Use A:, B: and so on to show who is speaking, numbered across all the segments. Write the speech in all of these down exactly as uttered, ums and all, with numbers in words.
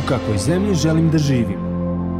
A: kakvoj zemlji želim da živim.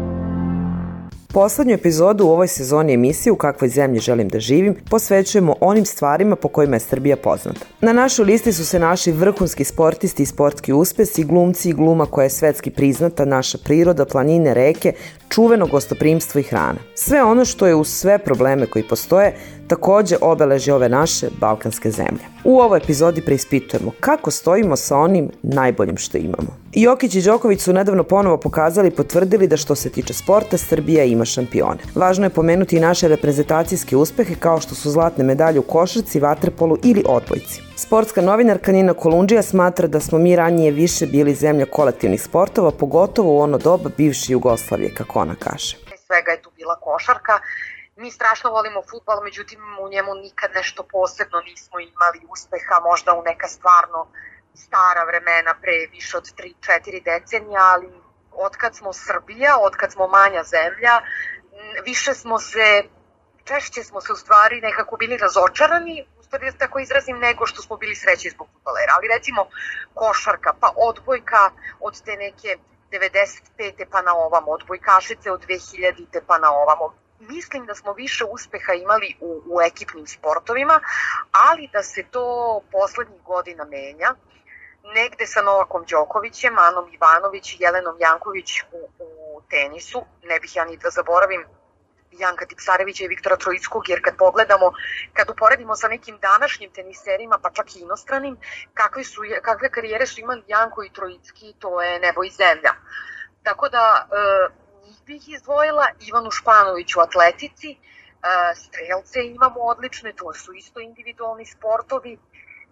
B: Poslednju epizodu u ovoj sezoni emisije U kakvoj zemlji želim da živim posvećujemo onim stvarima po kojima je Srbija poznata. Na našoj listi su se naši vrhunski sportisti i sportski uspesi, glumci i gluma koja je svetski priznata, naša priroda, planine, reke, čuveno gostoprimstvo i hrana. Sve ono što je uz sve probleme koji postoje takođe obeleži ove naše balkanske zemlje. U ovoj epizodi preispitujemo kako stojimo sa onim najboljim što imamo. Jokić i Đoković su nedavno ponovo pokazali i potvrdili da što se tiče sporta, Srbija ima šampione. Važno je pomenuti i naše reprezentacijske uspehe kao što su zlatne medalje u košarci, vaterpolu ili odbojci. Sportska novinarka Nina Kolundžija smatra da smo mi ranije više bili zemlja kolektivnih sportova, pogotovo u ono doba bivše Jugoslavije, kako ona kaže.
C: Svega je tu bila košarka. Mi strašno volimo fudbal, međutim u njemu nikad nešto posebno nismo imali uspeha, možda u neka stvarno stara vremena pre više od tri četiri decenija, ali otkad smo Srbija, otkad smo manja zemlja, više smo se, češće smo se u stvari nekako bili razočarani, u stvari da tako izrazim, nego što smo bili sreći zbog fudbalera. Ali recimo košarka, pa odbojka od te neke devedeset pete pa na ovamo, odbojkašice od dve hiljadite pa na ovamo. Mislim da smo više uspeha imali u, u ekipnim sportovima, ali da se to poslednjih godina menja. Negde sa Novakom Đokovićem, Anom Ivanović i Jelenom Janković u, u tenisu, ne bih ja ni da zaboravim Janka Tipsarevića i Viktora Troickog, jer kad pogledamo, kad uporedimo sa nekim današnjim teniserima, pa čak i inostranim, kakve, su, kakve karijere su imali Janko i Troicki, to je nebo i zemlja. Tako da, e, njih bih izdvojila, Ivanu Španović u atletici, e, strelce imamo odlične, to su isto individualni sportovi, e,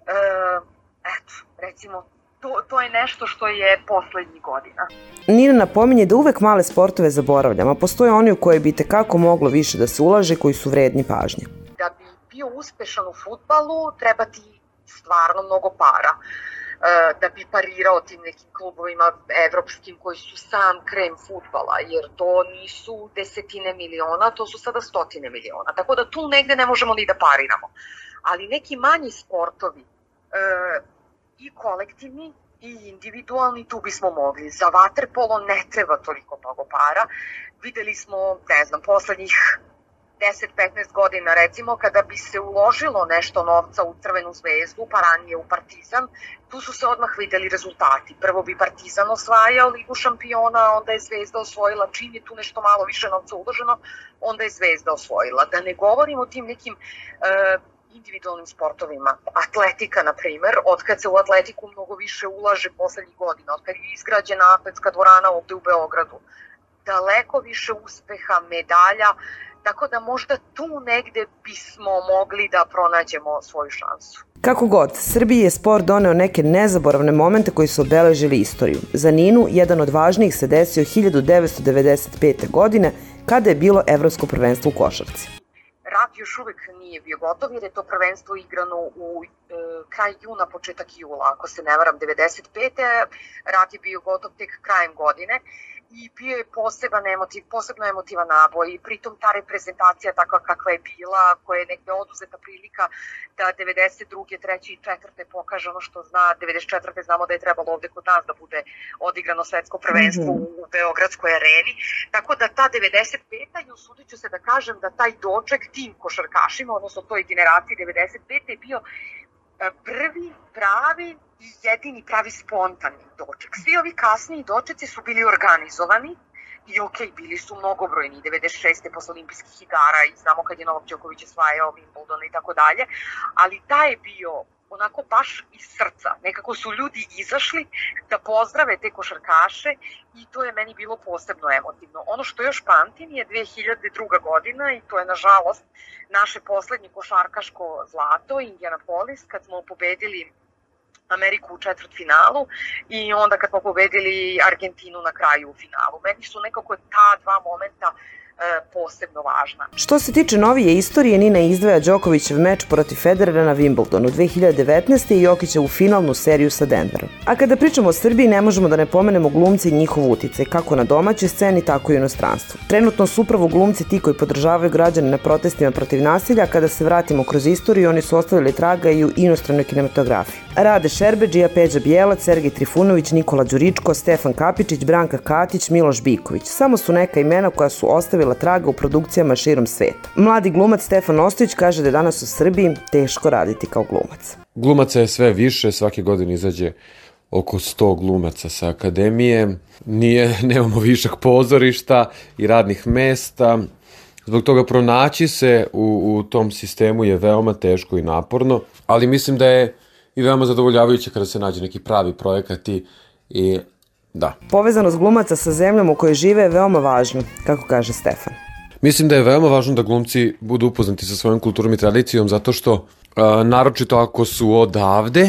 C: eto, recimo, To, to je nešto što je poslednjih godina.
B: Nina napominje da uvek male sportove zaboravljamo, a postoje oni u koje bi tekako moglo više da se ulaže, koji su vredni pažnje.
C: Da bi bio uspešan u fudbalu, treba ti stvarno mnogo para. E, da bi parirao tim nekim klubovima evropskim koji su sam krem fudbala, jer to nisu desetine miliona, to su sada stotine miliona. Tako da tu negde ne možemo ni da pariramo. Ali neki manji sportovi, e, i kolektivni i individualni, tu bismo mogli. Za vaterpolo ne treba toliko mnogo para. Videli smo, ne znam, poslednjih deset petnaest godina recimo, kada bi se uložilo nešto novca u Crvenu zvezdu, pa ranije u Partizan, tu su se odmah videli rezultati. Prvo bi Partizan osvajao Ligu šampiona, onda je Zvezda osvojila, čim je tu nešto malo više novca uloženo, onda je Zvezda osvojila. Da ne govorim o tim nekim uh, individualnim sportovima. Atletika, na primer, otkad se u atletiku mnogo više ulaže poslednjih godina, otkad je izgrađena atletska dvorana ovde u Beogradu, daleko više uspeha, medalja, tako da možda tu negde bismo mogli da pronađemo svoju šansu.
B: Kako god, Srbiji je sport doneo neke nezaboravne momente koji su obeležili istoriju. Za Ninu, jedan od važnijih se desio hiljadu devetsto devedeset pete. godine, kada je bilo Evropsko prvenstvo u košarci.
C: Rat još uvek nije bio gotov jer je to prvenstvo igrano u e, kraj juna, početak jula, ako se ne varam, devedeset pete. Rat je bio gotov tek krajem godine i bio je poseban emotiv, posebno emotivan naboj i pritom ta reprezentacija takva kakva je bila, koja je nekde oduzeta prilika da devedeset druge, treće i četvrte pokaže ono što zna. devedeset četvrte znamo da je trebalo ovde kod nas da bude odigrano svetsko prvenstvo mm-hmm. u Beogradskoj areni, tako da ta devedeset peta i usudit ću se da kažem da taj doček tim košarkašima, odnosno toj generaciji devedeset pete je bio prvi pravi i jedini pravi spontani doček. Svi ovi kasniji dočeci su bili organizovani i ok, bili su mnogobrojni, devedeset šeste posle olimpijskih igara i znamo kad je Novak Đoković osvajao Wimbledon i tako dalje, ali taj je bio onako baš iz srca. Nekako su ljudi izašli da pozdrave te košarkaše i to je meni bilo posebno emotivno. Ono što još pamtim je dve hiljade druga. godina i to je nažalost naše poslednje košarkaško zlato, Indianapolis, kad smo pobedili Ameriku u četvrtfinalu i onda kad smo pobedili Argentinu na kraju u finalu. Meni su nekako ta dva momenta posebno važna.
B: Što se tiče novije istorije, Nina izdvaja Đokovićev meč protiv Federera na Wimbledonu dve hiljade devetnaeste. i Jokićevu finalnu seriju sa Denverom. A kada pričamo o Srbiji, ne možemo da ne pomenemo glumci i njihov uticaj, kako na domaćoj sceni, tako i u inostranstvu. Trenutno su upravo glumci ti koji podržavaju građane na protestima protiv nasilja. Kada se vratimo kroz istoriju, oni su ostavili traga i u inostranoj kinematografiji. Rade Šerbedžija, Peđa Bijelac, Sergej Trifunović, Nikola Đuričko, Stefan Kapičić, Branka Katić, Miloš Biković. Samo su neka imena koja su ostavila traga u produkcijama širom sveta. Mladi glumac Stefan Ostojić kaže da je danas u Srbiji teško raditi kao glumac.
D: Glumaca je sve više, svake godine izađe oko sto glumaca sa akademije. Nije, nemamo višak pozorišta i radnih mesta. Zbog toga pronaći se u, u tom sistemu je veoma teško i naporno, ali mislim da je i veoma zadovoljavajuće kada se nađe neki pravi projekat i, i da.
B: Povezanost glumaca sa zemljom u kojoj žive je veoma važno, kako kaže Stefan.
D: Mislim da je veoma važno da glumci budu upoznati sa svojom kulturom i tradicijom, zato što, a, naročito ako su odavde,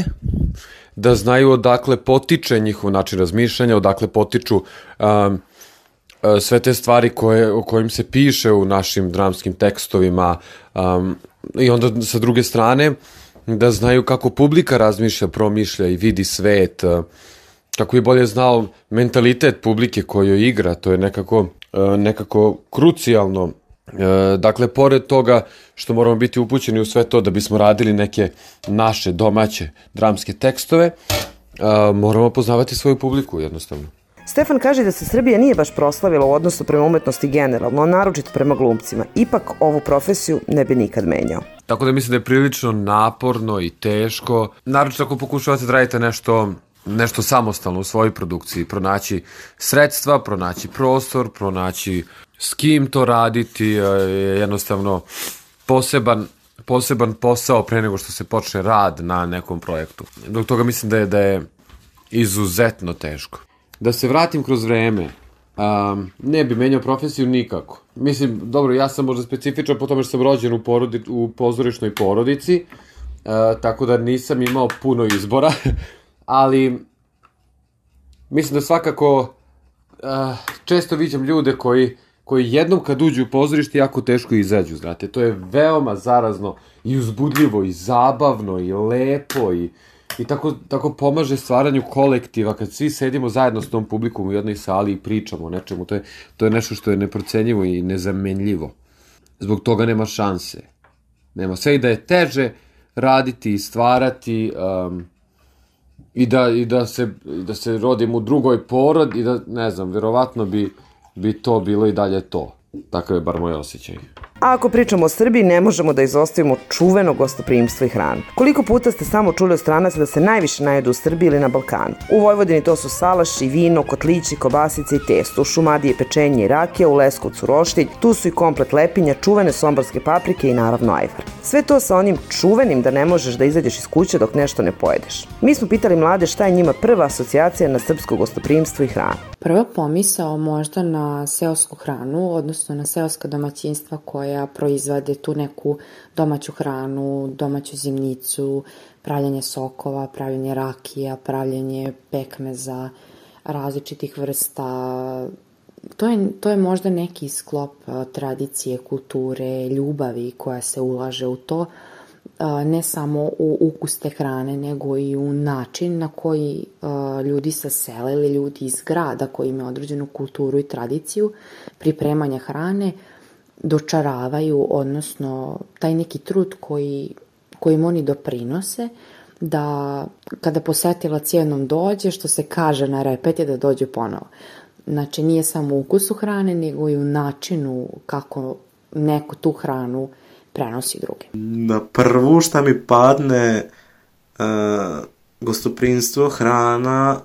D: da znaju odakle potiče njihov način razmišljanja, odakle potiču a, a, sve te stvari koje, o kojim se piše u našim dramskim tekstovima, a, i onda sa druge strane da znaju kako publika razmišlja, promišlja i vidi svet, kako bi bolje znao mentalitet publike koju igra, to je nekako, nekako krucijalno. Dakle, pored toga što moramo biti upućeni u sve to da bismo radili neke naše domaće dramske tekstove, moramo poznavati svoju publiku jednostavno.
B: Stefan kaže da se Srbija nije baš proslavila u odnosu prema umetnosti generalno, a naročito prema glumcima. Ipak ovu profesiju ne bi nikad menjao.
D: Tako da mislim da je prilično naporno i teško. Naročito ako pokušavate da radite nešto, nešto samostalno u svojoj produkciji, pronaći sredstva, pronaći prostor, pronaći s kim to raditi, je jednostavno poseban, poseban posao pre nego što se počne rad na nekom projektu. Dok toga mislim da je, da je izuzetno teško. Da se vratim kroz vreme, um, ne bi menjao profesiju nikako. Mislim, dobro, ja sam možda specifičan po tome što sam rođen u, porodi, u pozorišnoj porodici, uh, tako da nisam imao puno izbora, ali mislim da svakako uh, često viđam ljude koji, koji jednom kad uđu u pozorište jako teško izađu, znate. To je veoma zarazno i uzbudljivo i zabavno i lepo i I tako, tako pomaže stvaranju kolektiva, kad svi sedimo zajedno s tom publikom u jednoj sali i pričamo o nečemu, to je, to je nešto što je neprocenjivo i nezamenljivo. Zbog toga nema šanse. Nema sve i da je teže raditi i stvarati um, i, da, i da, se, da se rodim u drugoj porod i da, ne znam, verovatno bi, bi to bilo i dalje to. Takav je bar moj osjećaj.
B: A ako pričamo o Srbiji, ne možemo da izostavimo čuveno gostoprimstvo i hranu. Koliko puta ste samo čuli od stranaca da se najviše najedu u Srbiji ili na Balkanu? U Vojvodini to su salaš i vino, kotlići, kobasice i testo. U Šumadiji je pečenje i rakija, u Leskovcu roštilj, tu su i komplet lepinja, čuvene somborske paprike i naravno ajvar. Sve to sa onim čuvenim da ne možeš da izađeš iz kuće dok nešto ne pojedeš. Mi smo pitali mlade šta je njima prva asocijacija na srpsko gostoprimstvo i hranu.
E: Prva pomisao možda na seosku hranu, odnosno na seoska domaćinstva koja proizvode tu neku domaću hranu, domaću zimnicu, pravljanje sokova, pravljanje rakija, pravljanje pekmeza, različitih vrsta. To je, to je možda neki sklop tradicije, kulture, ljubavi koja se ulaže u to, ne samo u ukus te hrane, nego i u način na koji ljudi sa sela ili ljudi iz grada koji imaju određenu kulturu i tradiciju pripremanja hrane dočaravaju, odnosno taj neki trud koji, kojim oni doprinose, da kada posetilac jednom dođe, što se kaže na repet je da dođe ponovo. Znači nije samo u ukusu hrane, nego i u načinu kako neko tu hranu prenosi druge.
F: Na prvu šta mi padne uh, gostoprimstvo, hrana,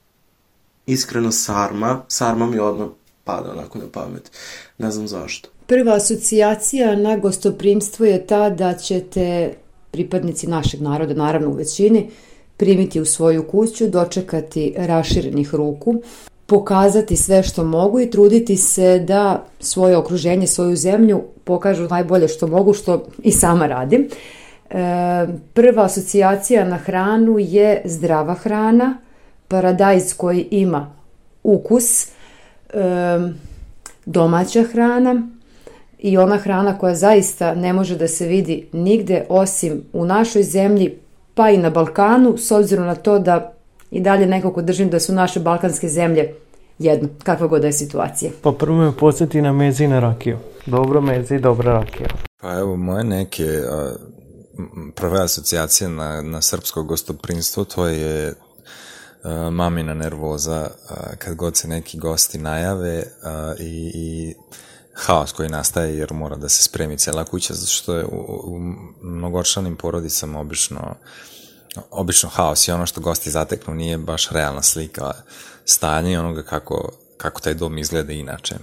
F: iskreno sarma. Sarma mi odmah pada onako na pamet. Ne znam zašto.
G: Prva asocijacija na gostoprimstvo je ta da ćete pripadnici našeg naroda, naravno u većini, primiti u svoju kuću, dočekati raširenih ruku, pokazati sve što mogu i truditi se da svoje okruženje, svoju zemlju pokažu najbolje što mogu, što i sama radim. E, prva asocijacija na hranu je zdrava hrana, paradajz koji ima ukus, e, domaća hrana i ona hrana koja zaista ne može da se vidi nigde osim u našoj zemlji, pa i na Balkanu, s obzirom na to da i dalje nekako držim da su naše balkanske zemlje jedno, kakva god da je situacija.
H: Pa prvo me podsjeti na meze i na rakiju. Dobro meze i dobra rakija.
I: Pa evo, moje neke a, prve asocijacije na, na srpsko gostoprinstvo, to je a, mamina nervoza a, kad god se neki gosti najave a, i, i haos koji nastaje jer mora da se spremi cela kuća, zato što je u, u mnogočlanim porodicama obično obično haos i ono što gosti zateknu nije baš realna slika stanja i onoga kako, kako taj dom izgleda inače.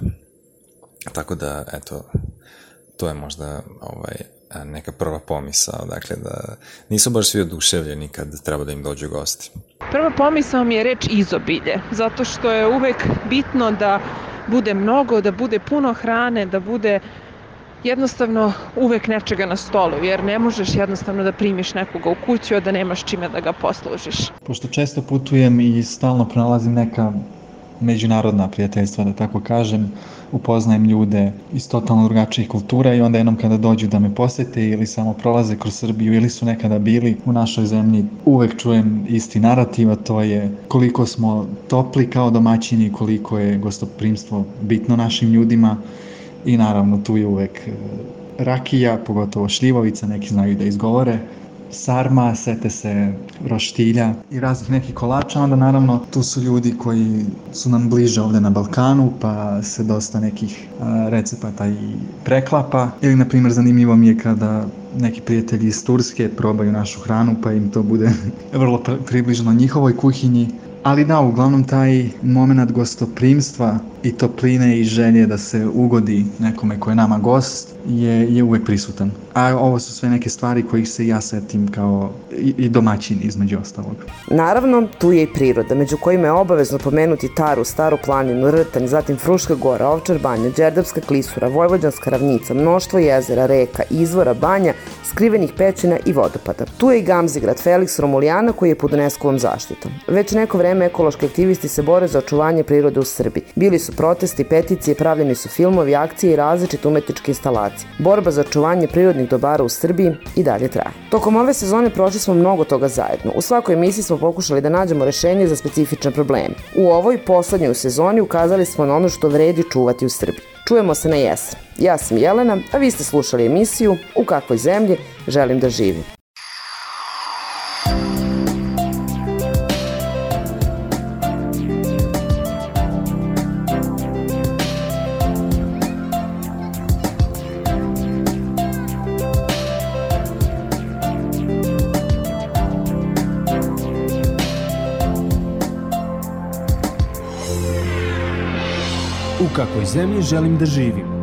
I: Tako da, eto, to je možda ovaj, neka prva pomisao, dakle da nisu baš svi oduševljeni kad treba da im dođu gosti.
J: Prva pomisao mi je reč izobilje, zato što je uvek bitno da bude mnogo, da bude puno hrane, da bude jednostavno uvek nečega na stolu, jer ne možeš jednostavno da primiš nekoga u kuću, a da nemaš čime da ga poslužiš.
K: Pošto često putujem i stalno pronalazim neka međunarodna prijateljstva, da tako kažem, upoznajem ljude iz totalno drugačijih kultura i onda jednom kada dođu da me posete ili samo prolaze kroz Srbiju ili su nekada bili u našoj zemlji, uvek čujem isti narativ, a to je koliko smo topli kao domaćini, koliko je gostoprimstvo bitno našim ljudima i naravno tu je uvek rakija, pogotovo šljivovica, neki znaju da izgovore, sarma, sete se roštilja i raznih nekih kolača, onda naravno tu su ljudi koji su nam bliže ovde na Balkanu, pa se dosta nekih a, recepata i preklapa. Ili, na primjer, zanimljivo mi je kada neki prijatelji iz Turske probaju našu hranu, pa im to bude vrlo približno njihovoj kuhinji. Ali da, uglavnom taj moment gostoprimstva i topline i želje da se ugodi nekome ko je nama gost je, je uvek prisutan. A ovo su sve neke stvari kojih se ja setim kao i, i domaćin između ostalog.
B: Naravno, tu je i priroda, među kojima je obavezno pomenuti Taru, Staru planinu, Rtanj, zatim Fruška gora, Ovčar banja, Đerdapska klisura, Vojvođanska ravnica, mnoštvo jezera, reka, izvora, banja, skrivenih pećina i vodopada. Tu je i Gamzigrad Felix Romulijana koji je pod UNESCO-vom zaštitom. Već neko vreme ekološki aktivisti se bore za očuvanje prirode u Srbiji. Bili su protesti, peticije, pravljeni su filmovi, akcije i različite umetničke instalacije. Borba za očuvanje prirodnih dobara u Srbiji i dalje traje. Tokom ove sezone prošli smo mnogo toga zajedno. U svakoj emisiji smo pokušali da nađemo rešenje za specifične probleme. U ovoj poslednjoj sezoni ukazali smo na ono što vredi čuvati u Srbiji. Čujemo se na jesen. Ja sam Jelena, a vi ste slušali emisiju U kakvoj zemlji želim da živim.
A: U kakvoj zemlji želim da živim.